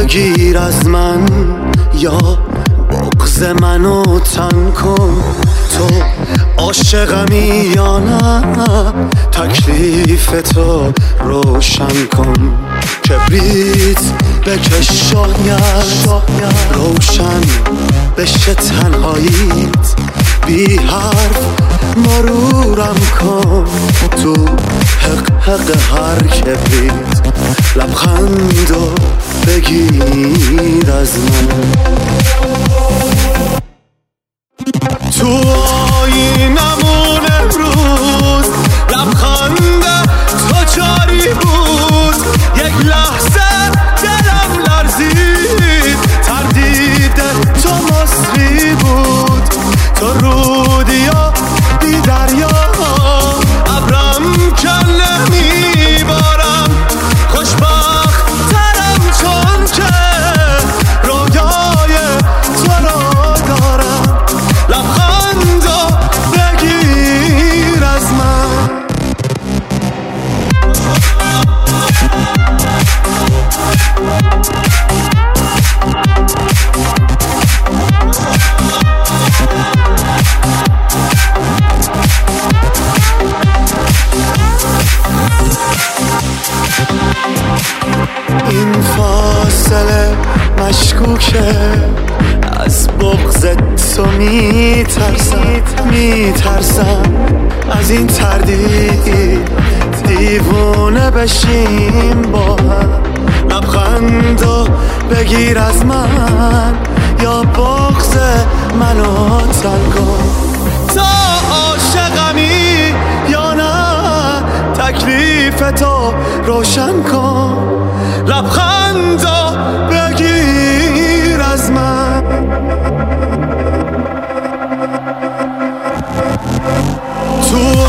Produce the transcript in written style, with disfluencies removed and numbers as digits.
بگیر از من یا بغض منو تن کن. تو عاشقمی یا نه تکلیف تو روشن کن. کبریت بکش شاید روشن بشه تنهاییت. بی حرف مرورم کن تو حق هر کبریت. لبخندو بگیر از من. تو آینمون امروز لبخند تو جاری بود. یک لحظه دلم لرزید، تردید تو مصری بود. تو رودیا بی دریا ابرم کن نمیبارم. خوشبخت ترم چون که رویای تو رو دارم. لبخندو بگیر از من. این فاصله مشکوکه، از بغضت تو میترسم از این تردید دیوونه بشیم با هم. لبخندو بگیر از من یا بغض منو تن کن. تا عاشقمی یا نه تکلیف تو روشن کن. لبخندو بگیر از من. تو